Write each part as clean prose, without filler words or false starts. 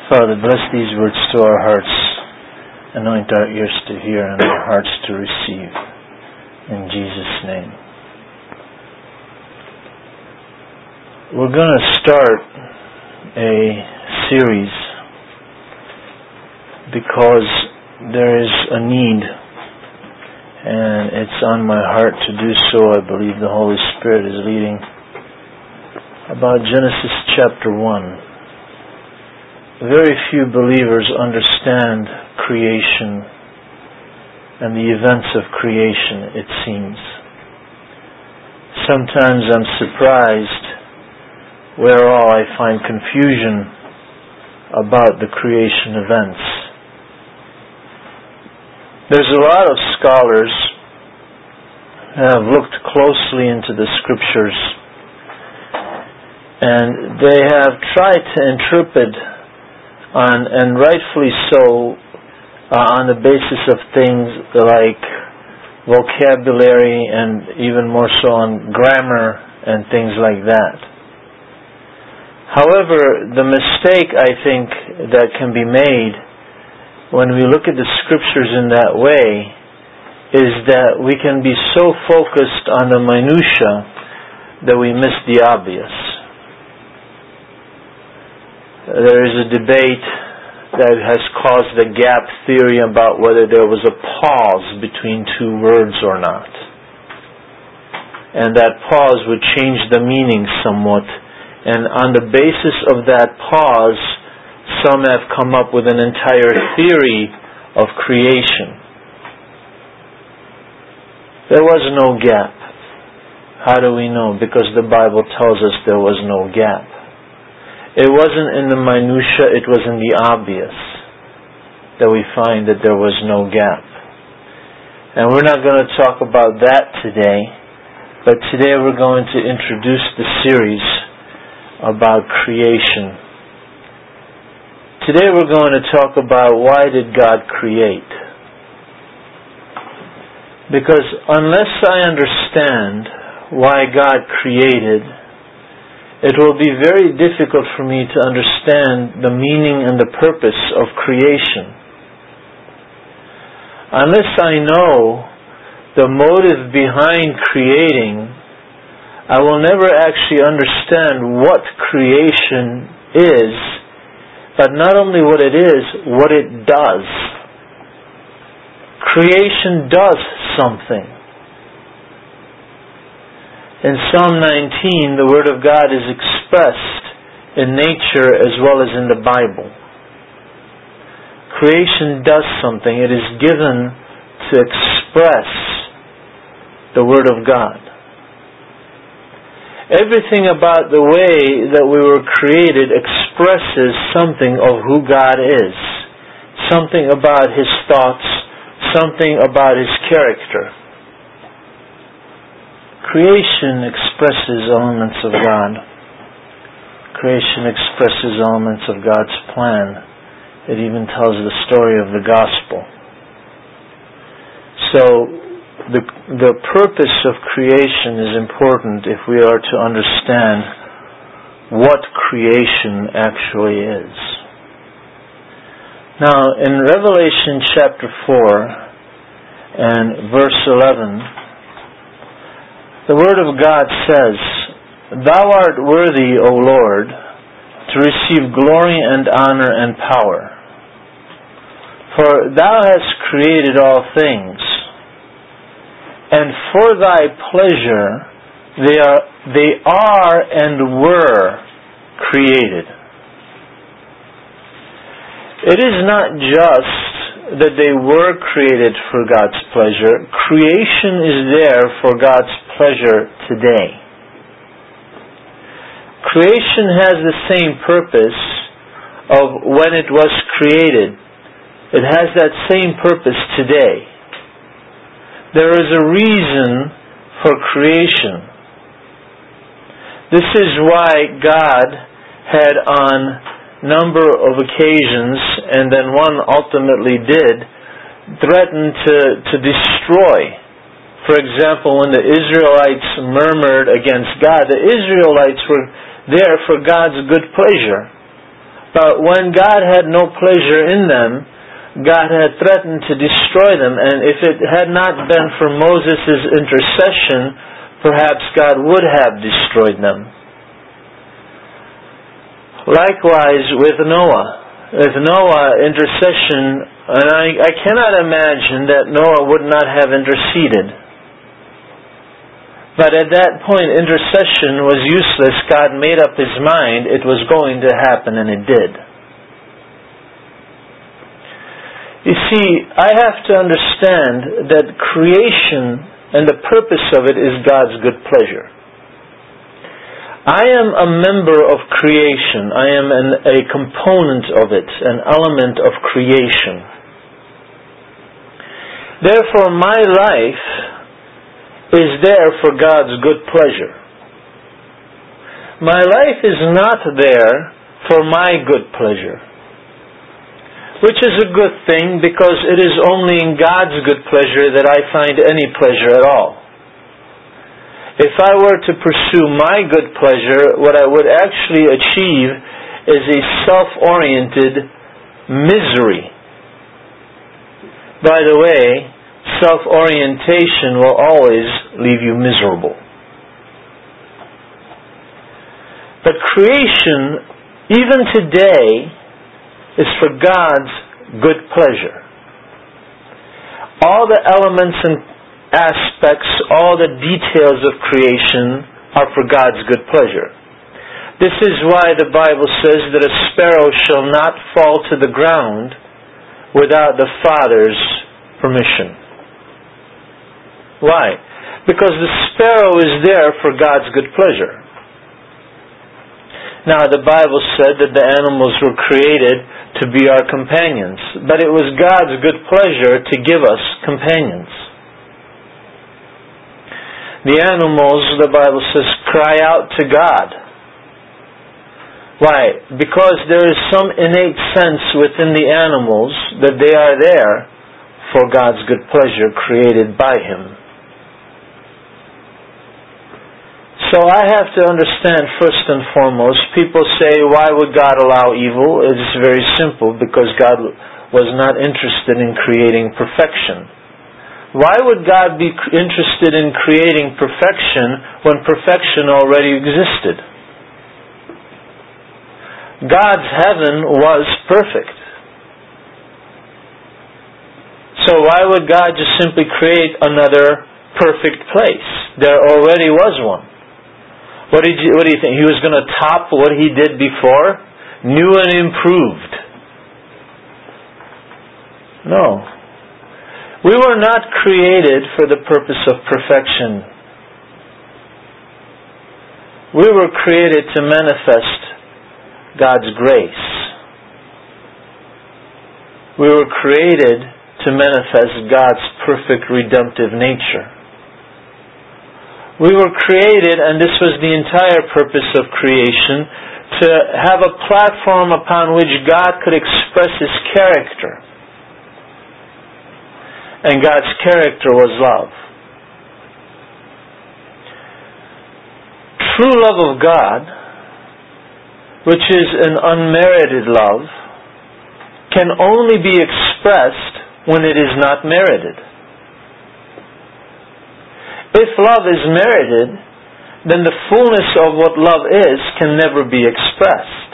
Father, bless these words to our hearts. Anoint our ears to hear and our hearts to receive. In Jesus' name. We're going to start a series because there is a need, and it's on my heart to do so. I believe the Holy Spirit is leading, about Genesis chapter 1. Very few believers understand creation and the events of creation, it seems. Sometimes I'm surprised whereall I find confusion about the creation events. There's a lot of scholars who have looked closely into the Scriptures, and they have tried to interpret and rightfully so, on the basis of things like vocabulary and even more so on grammar and things like that. However, the mistake I think that can be made when we look at the Scriptures in that way is that we can be so focused on the minutiae that we miss the obvious. There is a debate that has caused the gap theory about whether there was a pause between two words or not. And that pause would change the meaning somewhat. And on the basis of that pause, some have come up with an entire theory of creation. There was no gap. How do we know? Because the Bible tells us there was no gap. It wasn't in the minutiae, it was in the obvious that we find that there was no gap. And we're not going to talk about that today, but today we're going to introduce the series about creation. Today we're going to talk about why did God create? Because unless I understand why God created, it will be very difficult for me to understand the meaning and the purpose of creation. Unless I know the motive behind creating, I will never actually understand what creation is, but not only what it is, what it does. Creation does something. In Psalm 19, the Word of God is expressed in nature as well as in the Bible. Creation does something. It is given to express the Word of God. Everything about the way that we were created expresses something of who God is, something about His thoughts, something about His character. Creation expresses elements of God. Creation expresses elements of God's plan. It even tells the story of the gospel. So, the purpose of creation is important if we are to understand what creation actually is. Now, in Revelation chapter 4 and verse 11, the Word of God says, "Thou art worthy, O Lord, to receive glory and honor and power. For Thou hast created all things, and for Thy pleasure they are and were created." It is not just that they were created for God's pleasure. Creation is there for God's pleasure today. Creation has the same purpose of when it was created. It has that same purpose today. There is a reason for creation. This is why God had on number of occasions, and then one ultimately did, threaten to destroy. For example, when the Israelites murmured against God, the Israelites were there for God's good pleasure. But when God had no pleasure in them, God had threatened to destroy them, and if it had not been for Moses' intercession, perhaps God would have destroyed them. Likewise with Noah. With Noah's intercession, and I cannot imagine that Noah would not have interceded. But at that point, intercession was useless. God made up His mind it was going to happen, and it did. You see, I have to understand that creation and the purpose of it is God's good pleasure. I am a member of creation. I am a component of it, an element of creation. Therefore, my life is there for God's good pleasure. My life is not there for my good pleasure. Which is a good thing, because it is only in God's good pleasure that I find any pleasure at all. If I were to pursue my good pleasure, what I would actually achieve is a self-oriented misery. By the way, self-orientation will always leave you miserable. But creation, even today, is for God's good pleasure. All the elements and aspects, all the details of creation are for God's good pleasure. This is why the Bible says that a sparrow shall not fall to the ground without the Father's permission. Why? Because the sparrow is there for God's good pleasure. Now, the Bible said that the animals were created to be our companions, but it was God's good pleasure to give us companions. The animals, the Bible says, cry out to God. Why? Because there is some innate sense within the animals that they are there for God's good pleasure created by Him. So I have to understand, first and foremost, people say, why would God allow evil? It's very simple, because God was not interested in creating perfection. Why would God be interested in creating perfection when perfection already existed? God's heaven was perfect. So why would God just simply create another perfect place? There already was one. What do you think? He was going to top what He did before? New and improved. No. We were not created for the purpose of perfection. We were created to manifest God's grace. We were created to manifest God's perfect redemptive nature. We were created, and this was the entire purpose of creation, to have a platform upon which God could express His character. And God's character was love. True love of God, which is an unmerited love, can only be expressed when it is not merited. If love is merited, then the fullness of what love is can never be expressed.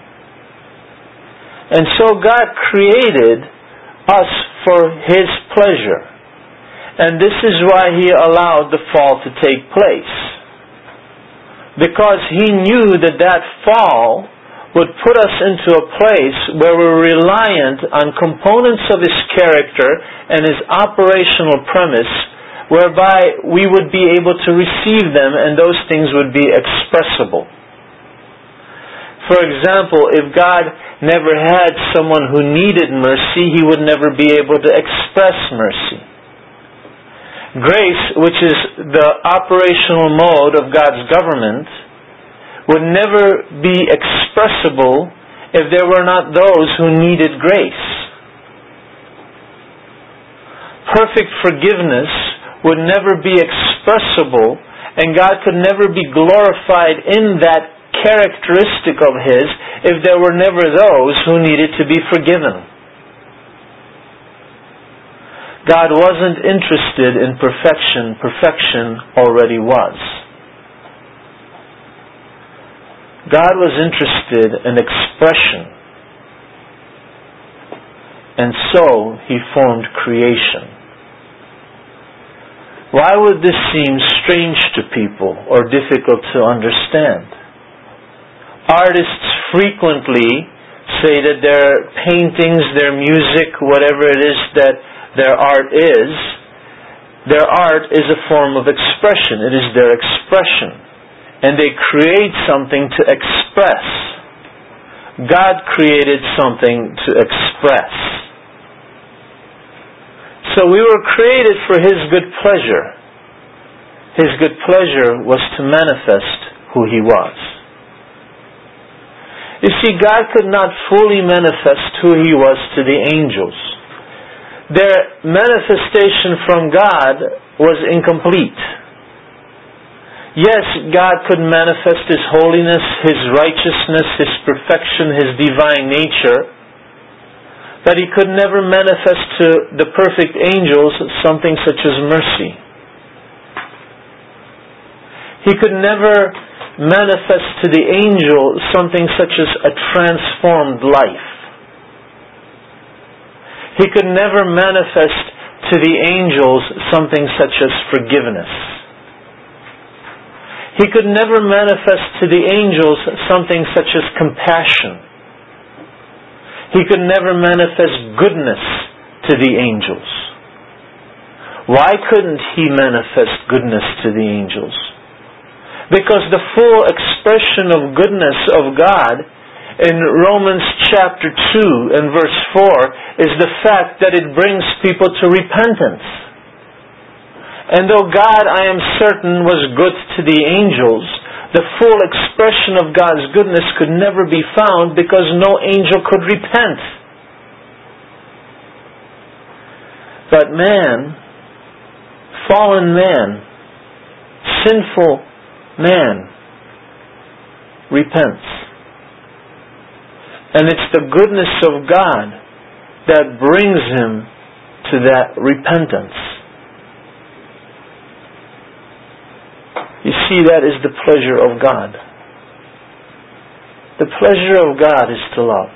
And so God created us for His pleasure. And this is why He allowed the fall to take place. Because He knew that that fall would put us into a place where we're reliant on components of His character and His operational premise, whereby we would be able to receive them and those things would be expressible. For example, if God never had someone who needed mercy, He would never be able to express mercy. Grace, which is the operational mode of God's government, would never be expressible if there were not those who needed grace. Perfect forgiveness would never be expressible, and God could never be glorified in that characteristic of His if there were never those who needed to be forgiven. God wasn't interested in perfection. Perfection already was. God was interested in expression. And so He formed creation. Why would this seem strange to people or difficult to understand? Artists frequently say that their paintings, their music, whatever it is that their art is a form of expression. It is their expression. And they create something to express. God created something to express. So we were created for His good pleasure. His good pleasure was to manifest who He was. You see, God could not fully manifest who He was to the angels. Their manifestation from God was incomplete. Yes, God could manifest His holiness, His righteousness, His perfection, His divine nature, but He could never manifest to the perfect angels something such as mercy. He could never manifest to the angel something such as a transformed life. He could never manifest to the angels something such as forgiveness. He could never manifest to the angels something such as compassion. He could never manifest goodness to the angels. Why couldn't He manifest goodness to the angels? Because the full expression of goodness of God in Romans chapter 2 and verse 4 is the fact that it brings people to repentance. And though God, I am certain, was good to the angels, the full expression of God's goodness could never be found because no angel could repent. But man, fallen man, sinful man, repents. And it's the goodness of God that brings him to that repentance. You see, that is the pleasure of God. The pleasure of God is to love.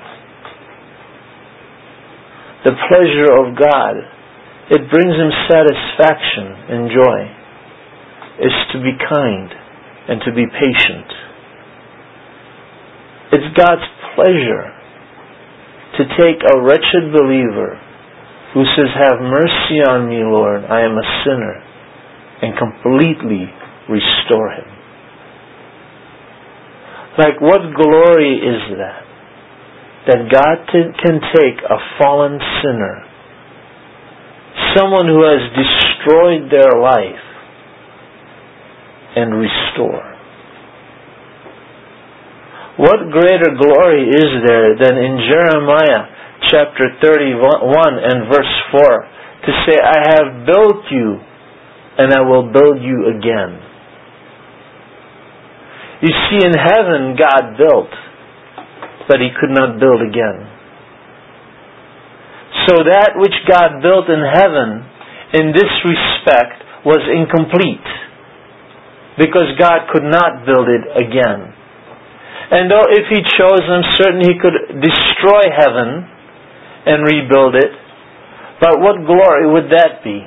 The pleasure of God, it brings Him satisfaction and joy, is to be kind and to be patient. It's God's pleasure to take a wretched believer who says, "Have mercy on me, Lord, I am a sinner," and completely restore him. Like, what glory is that? That God can take a fallen sinner, someone who has destroyed their life, and restore. What greater glory is there than in Jeremiah chapter 31 and verse 4 to say, "I have built you and I will build you again." You see, in heaven God built, but He could not build again. So that which God built in heaven, in this respect, was incomplete, because God could not build it again. And though if He chose, I'm certain He could destroy heaven and rebuild it, but what glory would that be?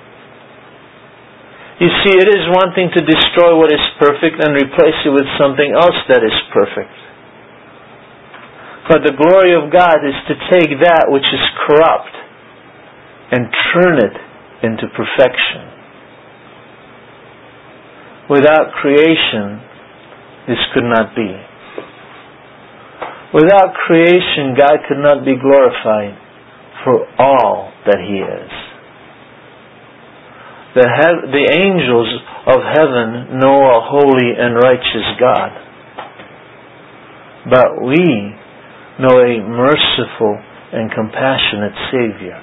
You see, it is one thing to destroy what is perfect and replace it with something else that is perfect. But the glory of God is to take that which is corrupt and turn it into perfection. Without creation, this could not be. Without creation, God could not be glorified for all that He is. The angels of heaven know a holy and righteous God. But we know a merciful and compassionate Savior.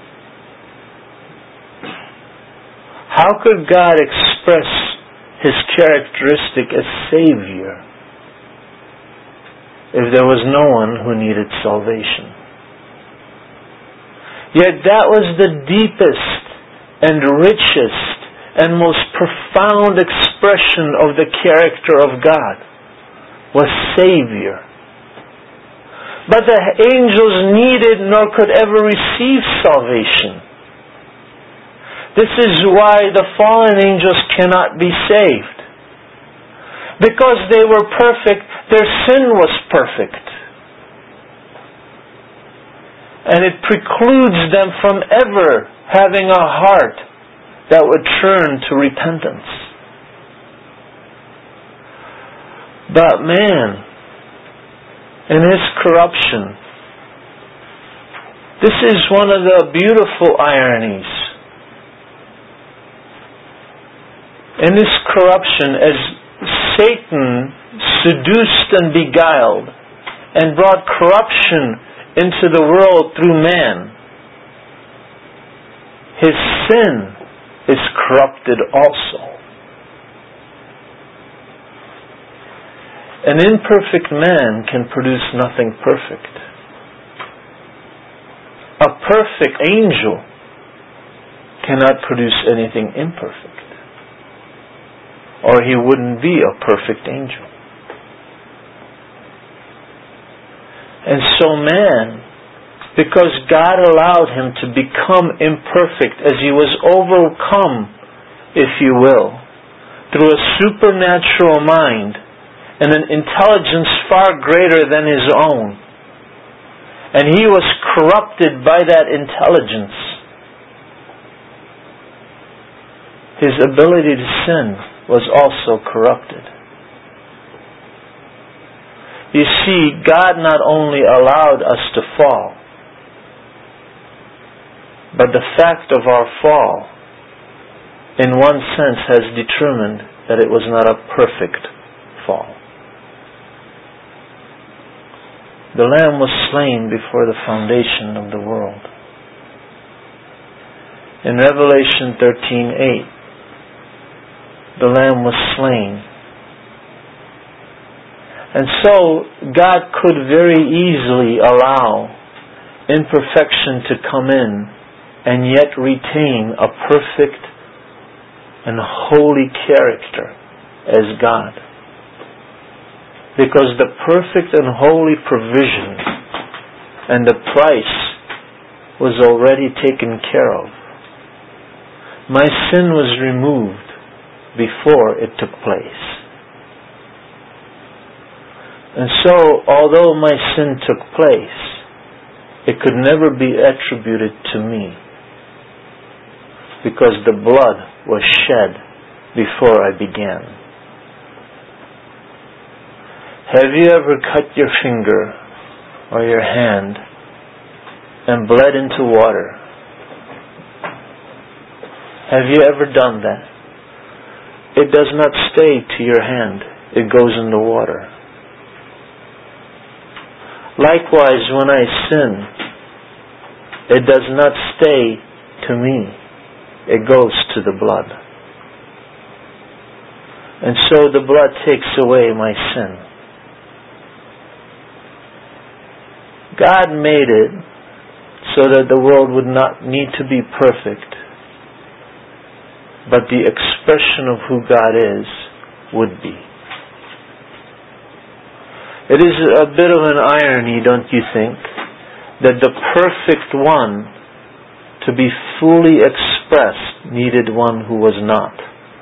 How could God express His characteristic as Savior if there was no one who needed salvation. Yet that was the deepest and richest and most profound expression of the character of God, was Savior. But the angels needed nor could ever receive salvation. This is why the fallen angels cannot be saved. Because they were perfect, their sin was perfect. And it precludes them from ever having a heart that would turn to repentance. But man, in his corruption, this is one of the beautiful ironies. In his corruption, as Satan seduced and beguiled and brought corruption into the world through man, his sin is corrupted also. An imperfect man can produce nothing perfect. A perfect angel cannot produce anything imperfect, or he wouldn't be a perfect angel. And so man, because God allowed him to become imperfect as he was overcome, if you will, through a supernatural mind and an intelligence far greater than his own. And he was corrupted by that intelligence. His ability to sin was also corrupted. You see, God not only allowed us to fall, but the fact of our fall, in one sense, has determined that it was not a perfect fall. The Lamb was slain before the foundation of the world. In Revelation 13:8, the Lamb was slain. And so, God could very easily allow imperfection to come in and yet retain a perfect and holy character as God. Because the perfect and holy provision and the price was already taken care of. My sin was removed before it took place. And so, although my sin took place, it could never be attributed to me, because the blood was shed before I began. Have you ever cut your finger or your hand and bled into water? Have you ever done that? It does not stay to your hand. It goes in the water. Likewise, when I sin, it does not stay to me. It goes to the blood. And so the blood takes away my sin. God made it so that the world would not need to be perfect, but the expression of who God is would be. It is a bit of an irony, don't you think, that the perfect one, to be fully expressed, needed one who was not.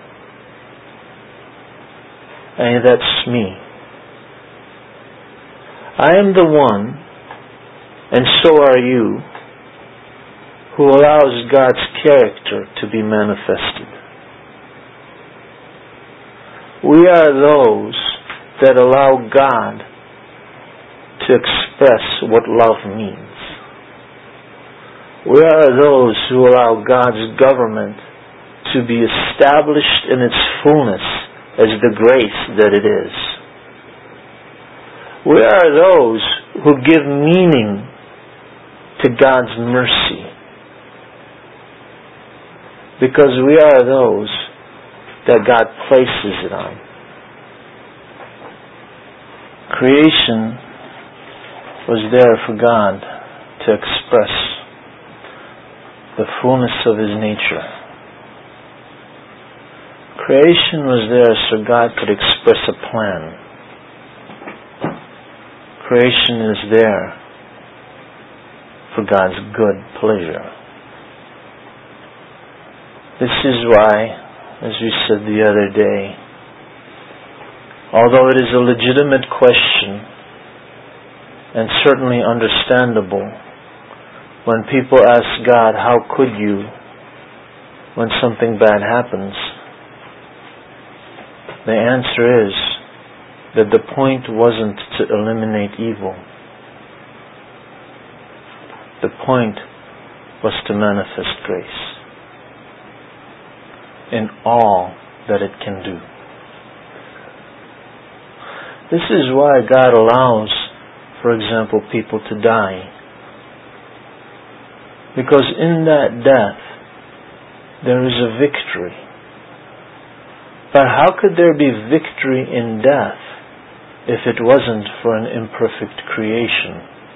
And that's me. I am the one, and so are you, who allows God's character to be manifested. We are those that allow God to express what love means. We are those who allow God's government to be established in its fullness as the grace that it is. We are those who give meaning to God's mercy, because we are those that God places it on. Creation was there for God to express the fullness of His nature. Creation was there so God could express a plan. Creation is there for God's good pleasure. This is why, as we said the other day, although it is a legitimate question and certainly understandable, when people ask God, how could you, when something bad happens, the answer is that the point wasn't to eliminate evil. The point was to manifest grace in all that it can do. This is why God allows, for example, people to die. Because in that death, there is a victory. But how could there be victory in death if it wasn't for an imperfect creation?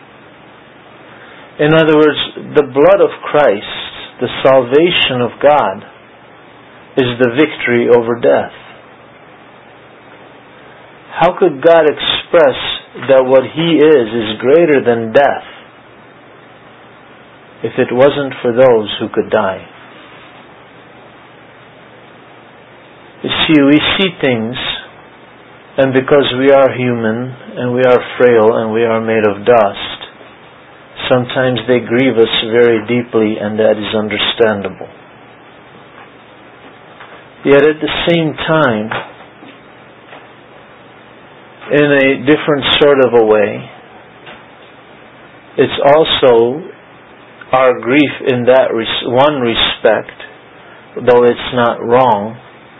In other words, the blood of Christ, the salvation of God, is the victory over death. How could God express that what He is greater than death if it wasn't for those who could die? You see, we see things, and because we are human, and we are frail, and we are made of dust, sometimes they grieve us very deeply, and that is understandable. Yet at the same time, in a different sort of a way, it's also our grief in that one respect, though it's not wrong,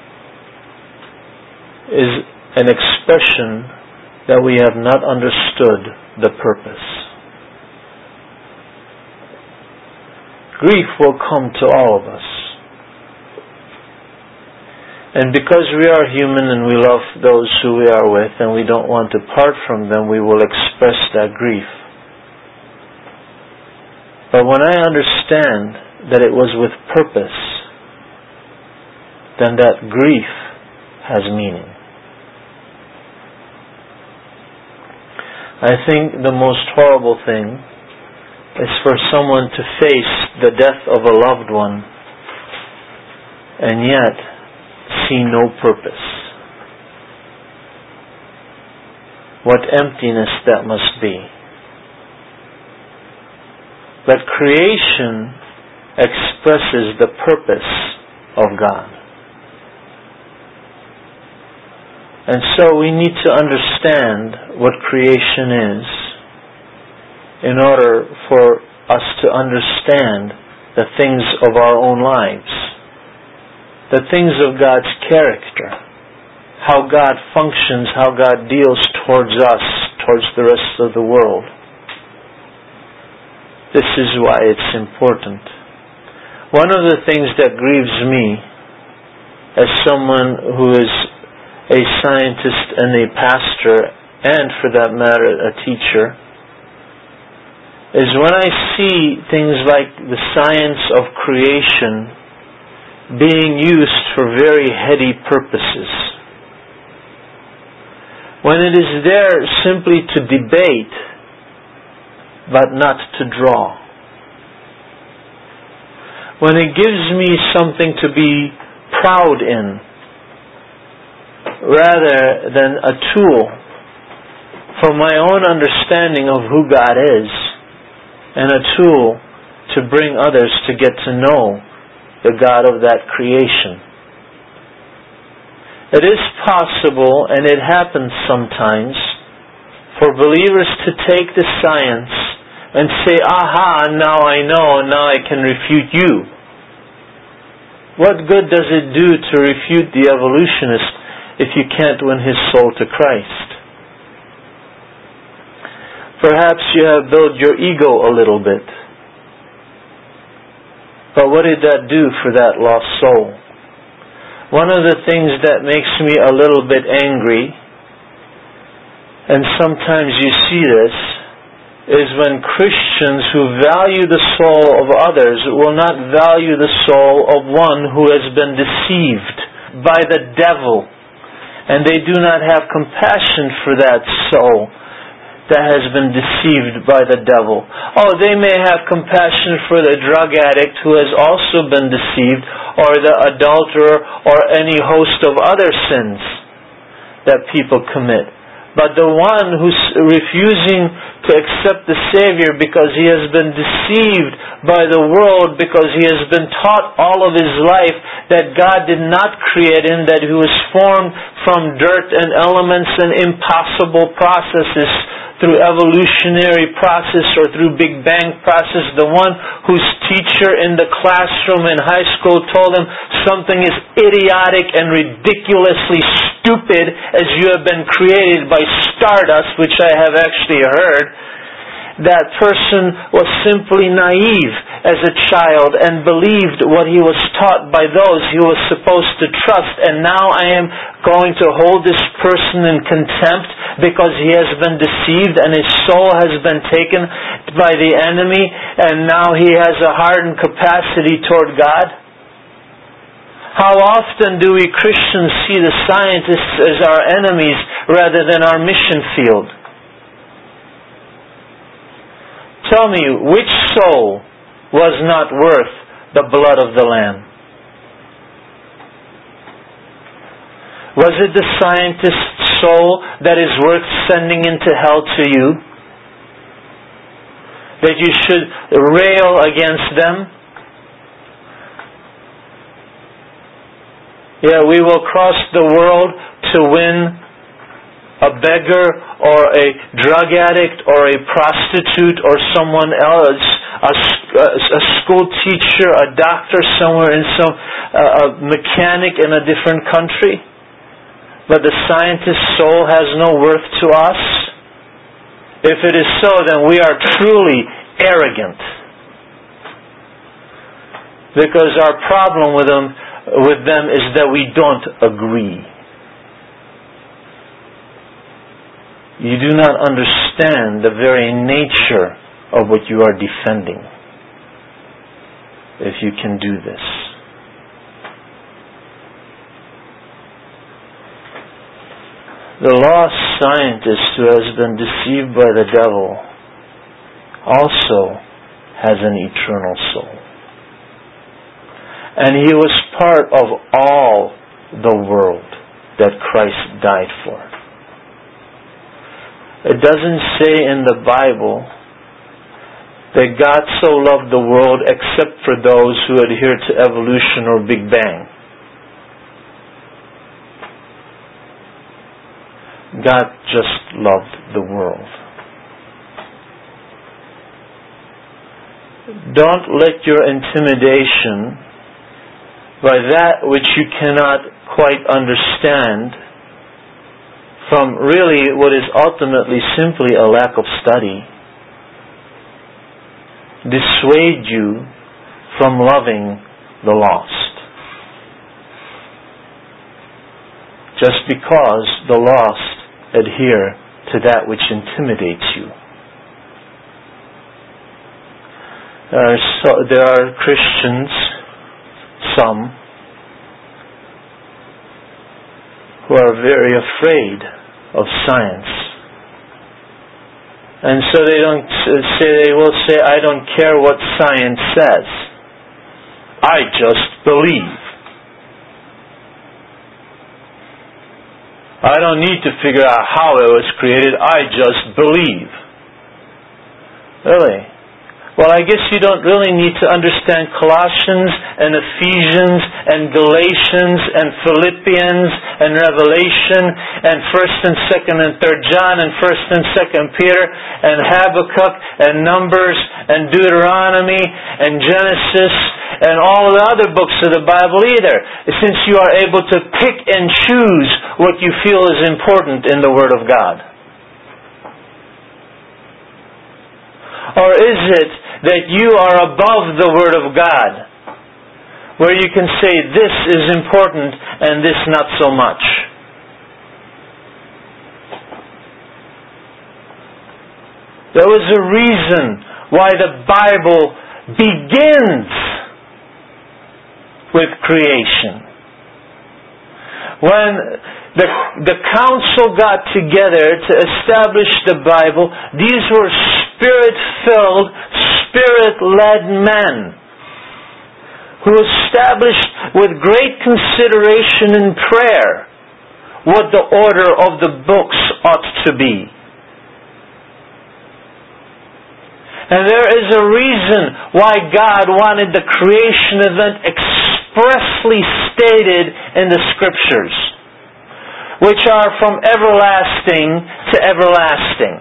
is an expression that we have not understood the purpose. Grief will come to all of us. And because we are human and we love those who we are with and we don't want to part from them, we will express that grief. But when I understand that it was with purpose, then that grief has meaning. I think the most horrible thing is for someone to face the death of a loved one and yet see no purpose. What emptiness that must be. But creation expresses the purpose of God. And so we need to understand what creation is in order for us to understand the things of our own lives, the things of God's character, how God functions, how God deals towards us, towards the rest of the world. This is why it's important. One of the things that grieves me as someone who is a scientist and a pastor, and for that matter a teacher, is when I see things like the science of creation being used for very heady purposes. When it is there simply to debate, but not to draw. When it gives me something to be proud in, rather than a tool for my own understanding of who God is, and a tool to bring others to get to know the God of that creation. It is possible, and it happens sometimes, for believers to take the science and say, aha, now I know, now I can refute you. What good does it do to refute the evolutionist if you can't win his soul to Christ? Perhaps you have built your ego a little bit. But what did that do for that lost soul? One of the things that makes me a little bit angry, and sometimes you see this, is when Christians who value the soul of others will not value the soul of one who has been deceived by the devil. And they do not have compassion for that soul that has been deceived by the devil. Oh, they may have compassion for the drug addict who has also been deceived, or the adulterer, or any host of other sins that people commit. But the one who's refusing to accept the Savior because he has been deceived by the world, because he has been taught all of his life that God did not create him, that he was formed from dirt and elements and impossible processes through evolutionary process or through Big Bang process. The one whose teacher in the classroom in high school told him something is idiotic and ridiculously stupid as you have been created by stardust, which I have actually heard. That person was simply naive as a child and believed what he was taught by those he was supposed to trust. And now I am going to hold this person in contempt because he has been deceived and his soul has been taken by the enemy, and now he has a hardened capacity toward God. How often do we Christians see the scientists as our enemies rather than our mission field? Tell me, which soul was not worth the blood of the Lamb? Was it the scientist's soul that is worth sending into hell to you? That you should rail against them? Yeah, we will cross the world to win a beggar or a drug addict or a prostitute or someone else, a school teacher, a doctor somewhere in a mechanic in a different country. But the scientist's soul has no worth to us. If it is so, then we are truly arrogant. Because our problem with them is that we don't agree. You do not understand the very nature of what you are defending if you can do this. The lost scientist who has been deceived by the devil also has an eternal soul. And he was part of all the world that Christ died for. It doesn't say in the Bible that God so loved the world except for those who adhere to evolution or Big Bang. God just loved the world. Don't let your intimidation by that which you cannot quite understand, from really what is ultimately simply a lack of study, dissuade you from loving the lost. Just because the lost adhere to that which intimidates you. There are Christians, some, who are very afraid of science. And so they will say, I don't care what science says. I just believe. I don't need to figure out how it was created. I just believe. Really? Well, I guess you don't really need to understand Colossians and Ephesians and Galatians and Philippians and Revelation and 1st and 2nd and 3rd John and 1st and 2nd Peter and Habakkuk and Numbers and Deuteronomy and Genesis and all the other books of the Bible either, since you are able to pick and choose what you feel is important in the Word of God. Or is it that you are above the Word of God, where you can say this is important and this not so much? There was a reason why the Bible begins with creation. When the council got together to establish the Bible, these were Spirit-filled, Spirit-led men who established with great consideration and prayer what the order of the books ought to be. And there is a reason why God wanted the creation event expressly stated in the Scriptures, which are from everlasting to everlasting.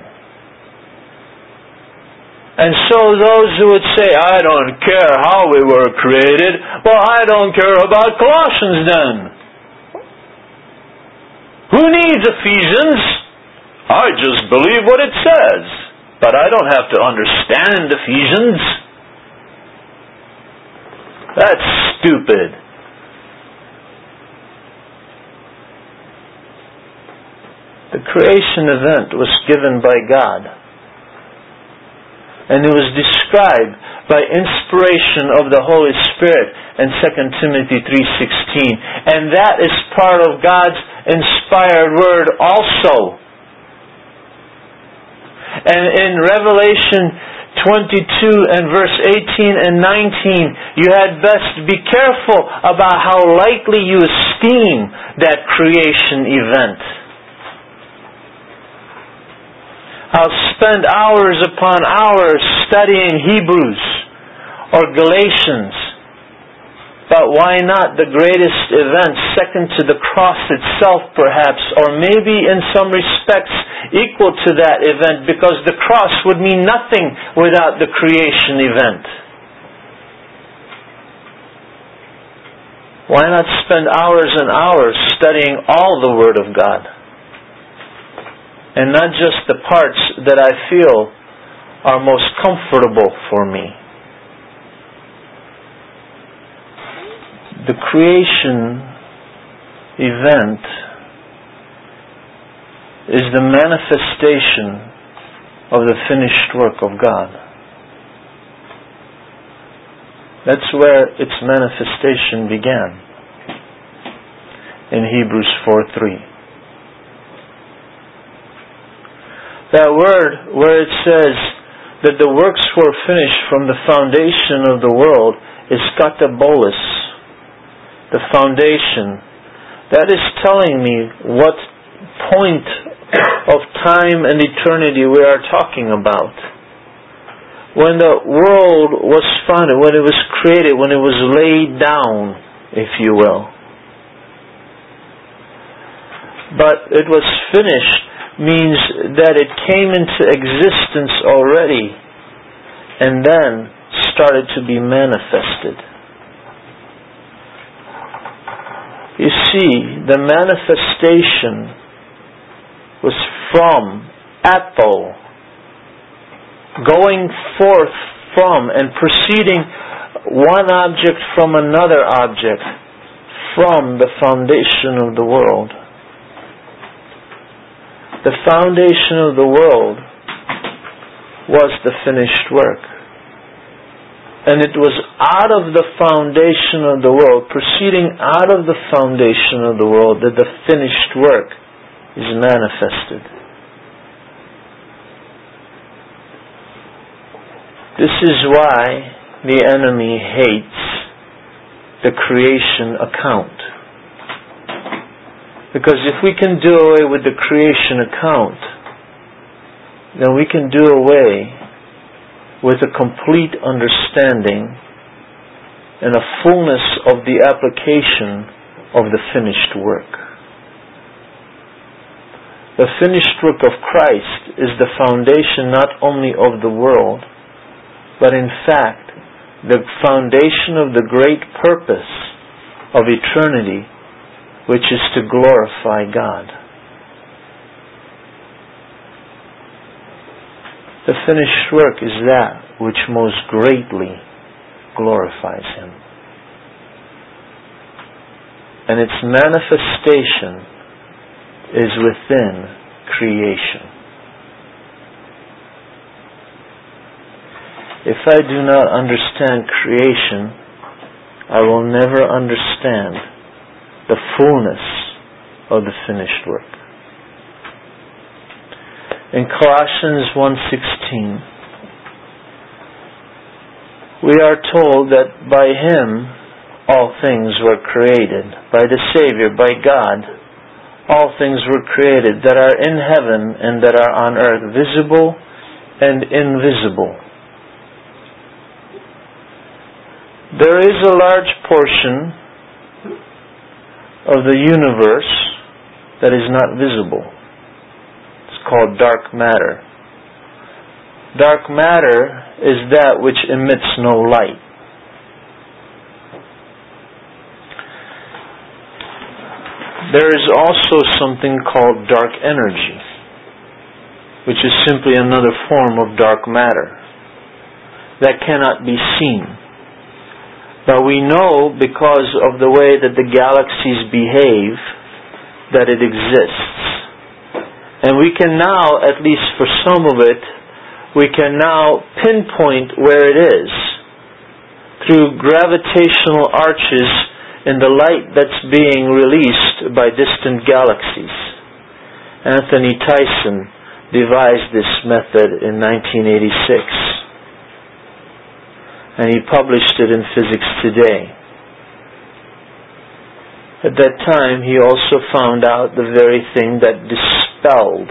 And so those who would say, I don't care how we were created, well, I don't care about Colossians then. Who needs Ephesians? I just believe what it says. But I don't have to understand Ephesians. That's stupid. The creation event was given by God. And it was described by inspiration of the Holy Spirit in 2 Timothy 3:16. And that is part of God's inspired word also. And in Revelation 22 and verse 18 and 19, you had best be careful about how lightly you esteem that creation event. I'll spend hours upon hours studying Hebrews or Galatians. But why not the greatest event, second to the cross itself perhaps, or maybe in some respects equal to that event, because the cross would mean nothing without the creation event. Why not spend hours and hours studying all the Word of God? And not just the parts that I feel are most comfortable for me. The creation event is the manifestation of the finished work of God. That's where its manifestation began. In Hebrews 4:3. That word where it says that the works were finished from the foundation of the world is katabolis. The foundation. That is telling me what point of time and eternity we are talking about. When the world was founded, when it was created, when it was laid down, if you will. But it was finished means that it came into existence already and then started to be manifested. You see, the manifestation was from Atho, going forth from and proceeding one object from another object from the foundation of the world. The foundation of the world was the finished work. And it was out of the foundation of the world, proceeding out of the foundation of the world, that the finished work is manifested. This is why the enemy hates the creation account. Because if we can do away with the creation account, then we can do away with a complete understanding and a fullness of the application of the finished work. The finished work of Christ is the foundation not only of the world, but in fact, the foundation of the great purpose of eternity, which is to glorify God. The finished work is that which most greatly glorifies Him. And its manifestation is within creation. If I do not understand creation, I will never understand the fullness of the finished work. In Colossians 1:16, we are told that by Him all things were created. By the Savior, by God, all things were created that are in heaven and that are on earth, visible and invisible. There is a large portion of the universe that is not visible. It's called dark matter. Dark matter is that which emits no light. There is also something called dark energy, which is simply another form of dark matter that cannot be seen. But we know, because of the way that the galaxies behave, that it exists. And we can now, at least for some of it, we can now pinpoint where it is through gravitational arches in the light that's being released by distant galaxies. Anthony Tyson devised this method in 1986. And he published it in Physics Today. At that time, he also found out the very thing that dispelled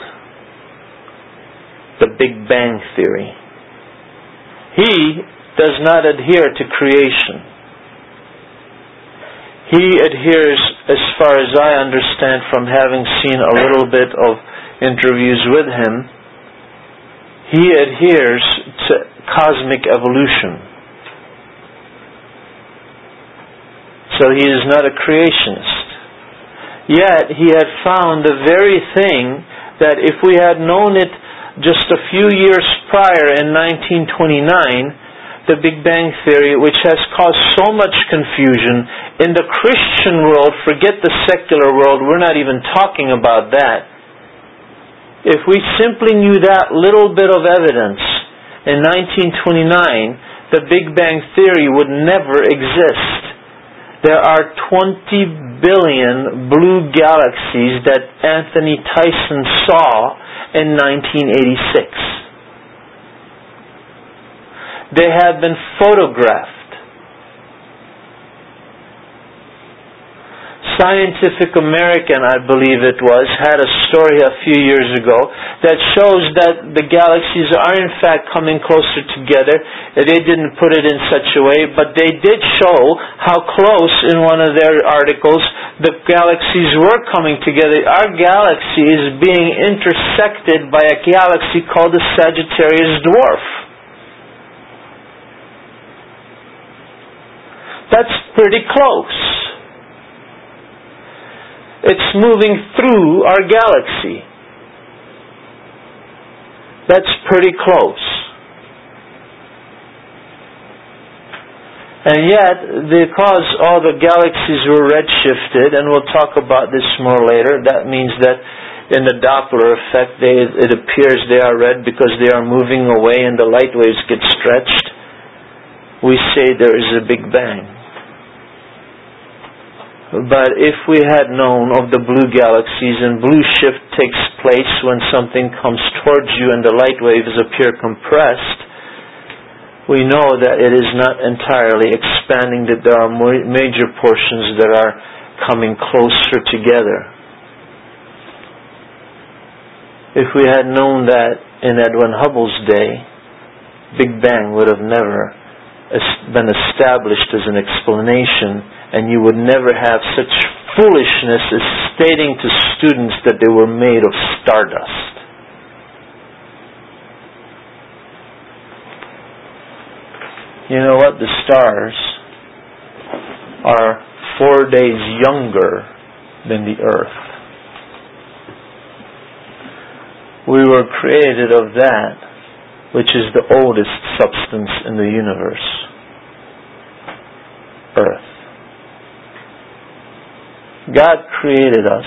the Big Bang Theory. He does not adhere to creation. He adheres, as far as I understand from having seen a little bit of interviews with him, he adheres to cosmic evolution. So he is not a creationist. Yet he had found the very thing that if we had known it just a few years prior in 1929, the Big Bang Theory, which has caused so much confusion in the Christian world, forget the secular world, we're not even talking about that. If we simply knew that little bit of evidence in 1929, the Big Bang Theory would never exist. There are 20 billion blue galaxies that Anthony Tyson saw in 1986. They have been photographed. Scientific American, I believe it was, had a story a few years ago that shows that the galaxies are in fact coming closer together. They didn't put it in such a way, but they did show how close, in one of their articles, the galaxies were coming together. Our galaxy is being intersected by a galaxy called the Sagittarius Dwarf. That's pretty close. It's moving through our galaxy. That's pretty close. And yet, because all the galaxies were redshifted, and we'll talk about this more later, that means that in the Doppler effect, it appears they are red because they are moving away and the light waves get stretched. We say there is a Big Bang. But if we had known of the blue galaxies, and blue shift takes place when something comes towards you and the light waves appear compressed, we know that it is not entirely expanding, that there are major portions that are coming closer together. If we had known that in Edwin Hubble's day, Big Bang would have never been established as an explanation, and you would never have such foolishness as stating to students that they were made of stardust. You know what? The stars are 4 days younger than the earth. We were created of that which is the oldest substance in the universe, earth. God created us,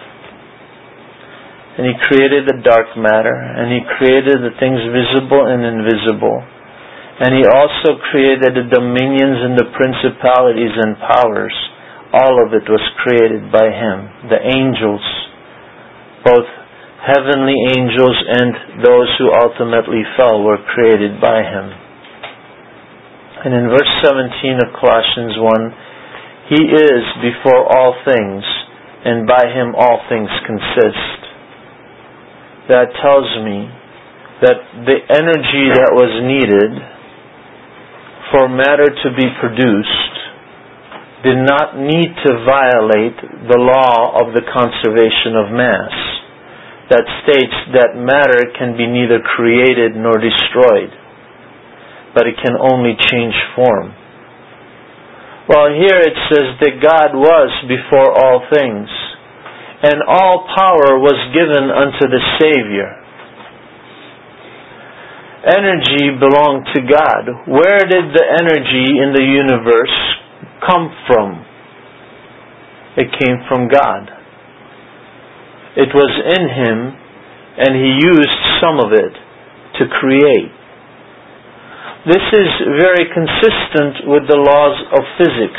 and He created the dark matter, and He created the things visible and invisible, And He also created the dominions and the principalities and powers. All of it was created by Him. The angels, both heavenly angels and those who ultimately fell, were created by Him. And in verse 17 of Colossians 1, He is before all things, and by Him all things consist. That tells me that the energy that was needed for matter to be produced did not need to violate the law of the conservation of mass that states that matter can be neither created nor destroyed, but it can only change form. Well, here it says that God was before all things, and all power was given unto the Savior. Energy belonged to God. Where did the energy in the universe come from? It came from God. It was in Him, and He used some of it to create. This is very consistent with the laws of physics.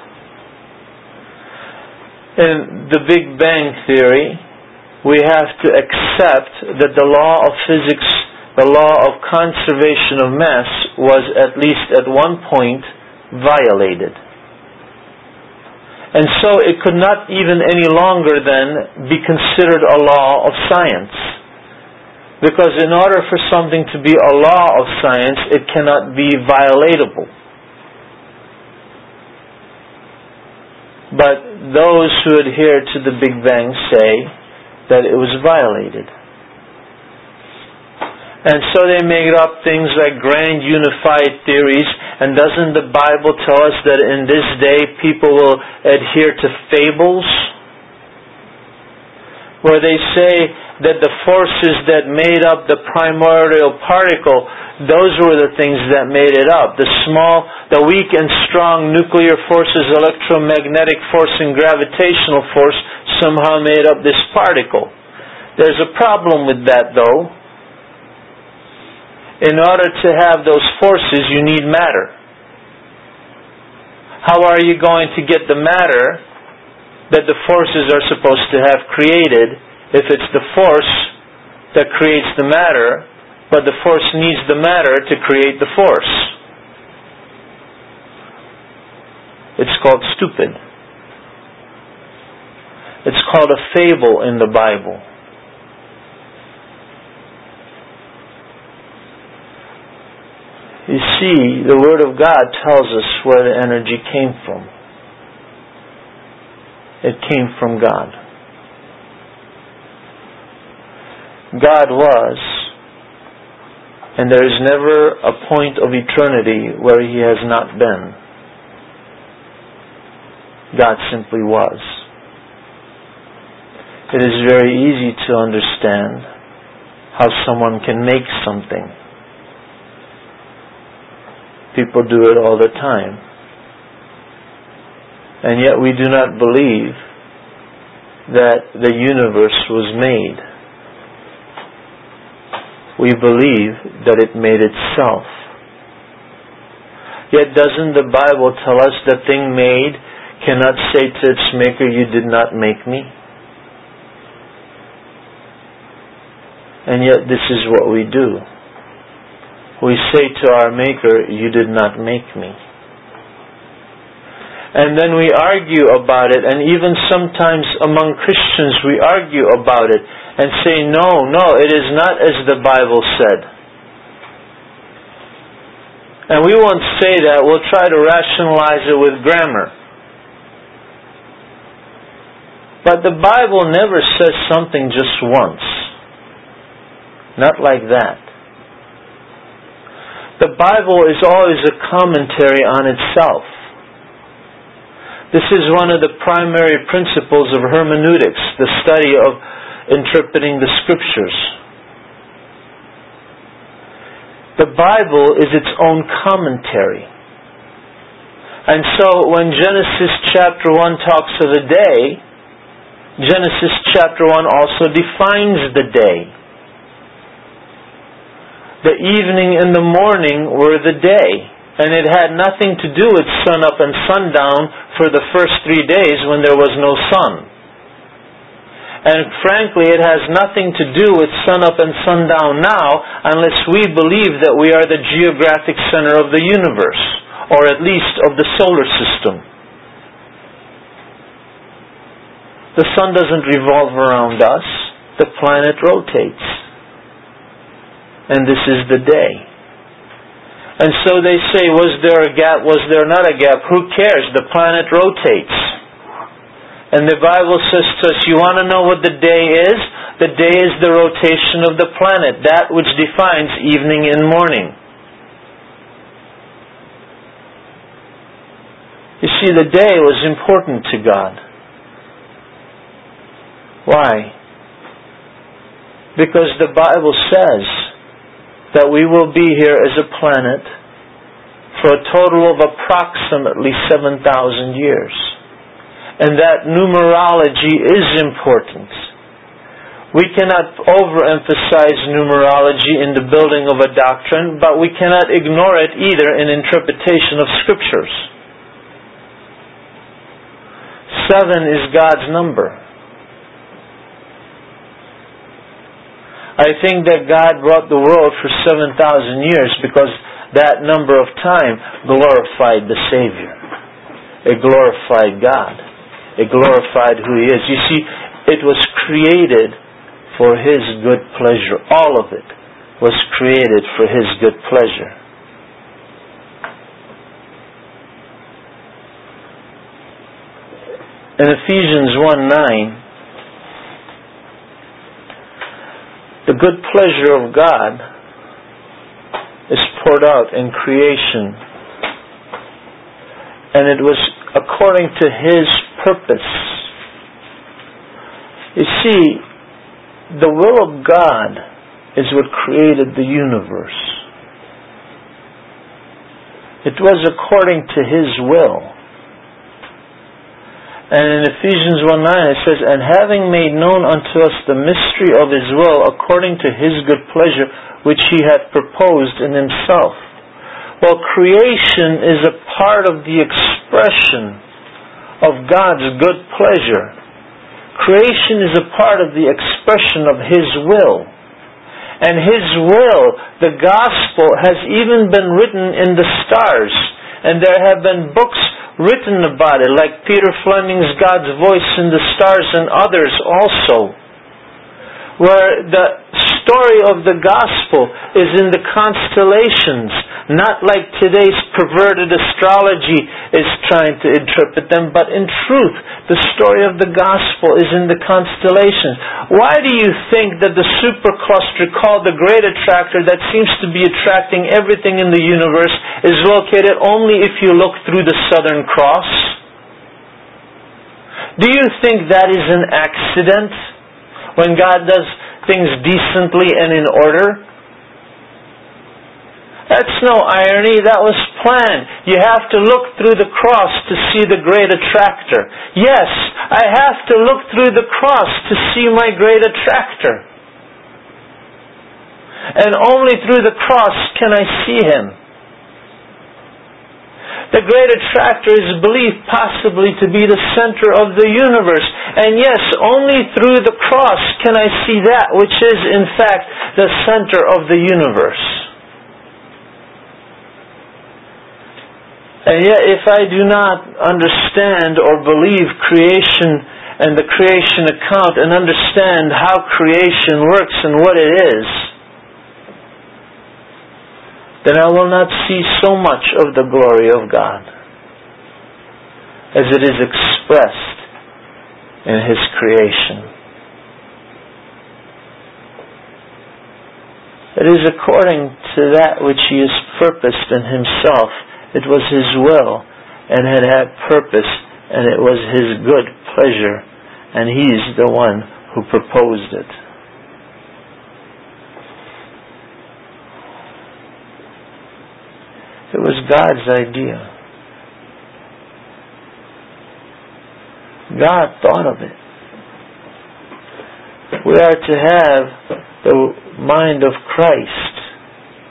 In the Big Bang Theory, we have to accept that the law of physics, the law of conservation of mass, was at least at one point violated. And so it could not even any longer then be considered a law of science. Because in order for something to be a law of science, it cannot be violatable. But those who adhere to the Big Bang say that it was violated. And so they make up things like grand unified theories. And doesn't the Bible tell us that in this day people will adhere to fables? Where they say that the forces that made up the primordial particle, those were the things that made it up. The weak and strong nuclear forces, electromagnetic force and gravitational force somehow made up this particle. There's a problem with that though. In order to have those forces, you need matter. How are you going to get the matter that the forces are supposed to have created if it's the force that creates the matter, but the force needs the matter to create the force? It's called stupid. It's called a fable in the Bible. You see, the Word of God tells us where the energy came from. It came from God. God was, and there is never a point of eternity where He has not been. God simply was. It is very easy to understand how someone can make something. People do it all the time. And yet we do not believe that the universe was made. We believe that it made itself. Yet doesn't the Bible tell us the thing made cannot say to its maker, "You did not make me"? And yet this is what we do. We say to our Maker, "You did not make me." And then we argue about it, and even sometimes among Christians we argue about it and say, no, it is not as the Bible said. And we won't say that, we'll try to rationalize it with grammar. But the Bible never says something just once. Not like that. The Bible is always a commentary on itself. This is one of the primary principles of hermeneutics, the study of interpreting the Scriptures. The Bible is its own commentary. And so when Genesis chapter 1 talks of a day, Genesis chapter 1 also defines the day. The evening and the morning were the day. And it had nothing to do with sunup and sundown for the first 3 days when there was no sun. And frankly, it has nothing to do with sunup and sundown now unless we believe that we are the geographic center of the universe, or at least of the solar system. The sun doesn't revolve around us. The planet rotates. And this is the day. And so they say, was there a gap, was there not a gap? Who cares? The planet rotates. And the Bible says to us, you want to know what the day is? The day is the rotation of the planet, that which defines evening and morning. You see, the day was important to God. Why? Because the Bible says that we will be here as a planet for a total of approximately 7,000 years. And that numerology is important. We cannot overemphasize numerology in the building of a doctrine, but we cannot ignore it either in interpretation of Scriptures. 7 is God's number. I think that God brought the world for 7,000 years because that number of time glorified the Savior. It glorified God. It glorified who He is. You see, it was created for His good pleasure. All of it was created for His good pleasure. In Ephesians 1:9, the good pleasure of God is poured out in creation. And it was according to His purpose. You see, the will of God is what created the universe. It was according to His will. And in Ephesians 1:9 it says, and having made known unto us the mystery of His will according to His good pleasure, which He hath proposed in Himself. Well, creation is a part of the expression of God's good pleasure. Creation is a part of the expression of His will. And His will, the gospel, has even been written in the stars. And there have been books written about it, like Peter Fleming's God's Voice in the Stars and others also, where the story of the gospel is in the constellations, not like today's perverted astrology is trying to interpret them, but in truth, the story of the gospel is in the constellations. Why do you think that the supercluster called the Great Attractor that seems to be attracting everything in the universe is located only if you look through the Southern Cross? Do you think that is an accident when God does things decently and in order? That's no irony. That was planned. You have to look through the cross to see the Great Attractor. Yes, I have to look through the cross to see my Great Attractor. And only through the cross can I see Him. The Great Attractor is believed possibly to be the center of the universe. And yes, only through the cross can I see that which is in fact the center of the universe. And yet, if I do not understand or believe creation and the creation account and understand how creation works and what it is, then I will not see so much of the glory of God as it is expressed in His creation. It is according to that which He has purposed in Himself. It was His will, and it had purpose, and it was His good pleasure, and He's the one who proposed it. It was God's idea. God thought of it. We are to have the mind of Christ.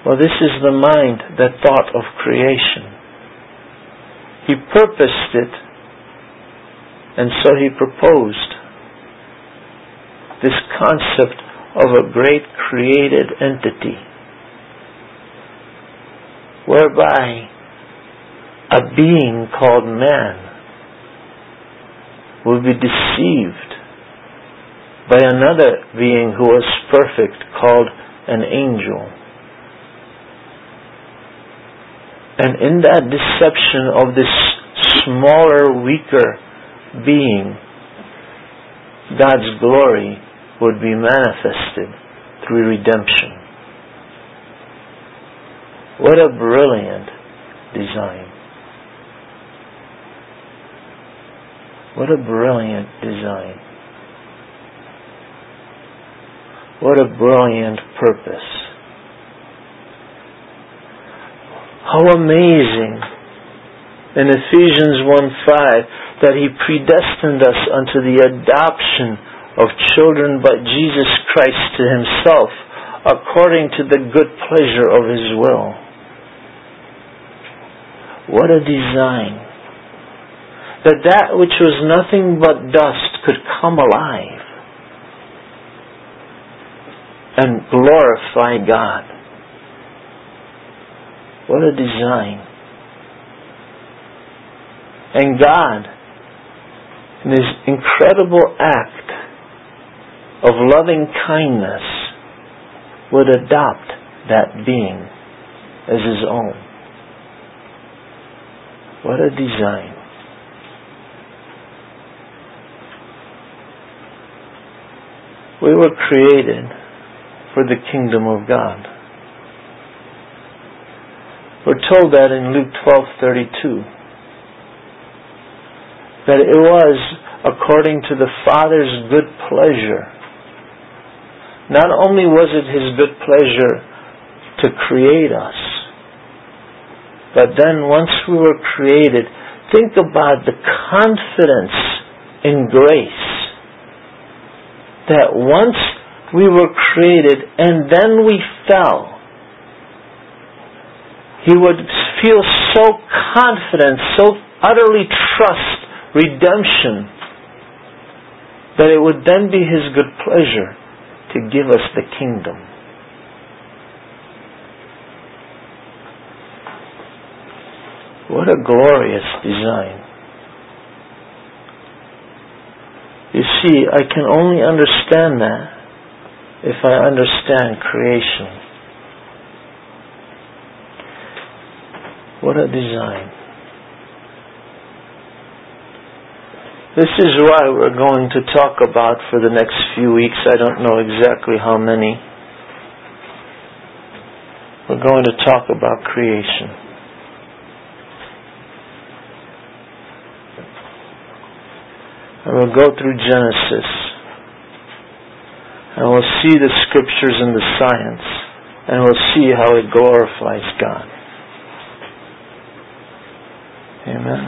Well, this is the mind that thought of creation. He purposed it, and so He proposed this concept of a great created entity, whereby a being called man will be deceived by another being who was perfect, called an angel. And in that deception of this smaller, weaker being, God's glory would be manifested through redemption. What a brilliant design. What a brilliant design. What a brilliant purpose. How amazing in Ephesians 1:5 that He predestined us unto the adoption of children by Jesus Christ to Himself, according to the good pleasure of His will. What a design. That which was nothing but dust could come alive and glorify God. What a design. And God, in His incredible act of loving kindness, would adopt that being as His own. What a design. We were created for the kingdom of God. We're told that in Luke 12:32. That it was according to the Father's good pleasure. Not only was it His good pleasure to create us, but then once we were created, think about the confidence in grace. That once we were created and then we fell, He would feel so confident, so utterly trust redemption, that it would then be His good pleasure to give us the kingdom. What a glorious design. You see, I can only understand that if I understand creation. What a design. This is why we're going to talk about for the next few weeks. I don't know exactly how many. We're going to talk about creation. And we'll go through Genesis. And we'll see the scriptures and the science. And we'll see how it glorifies God. Amen.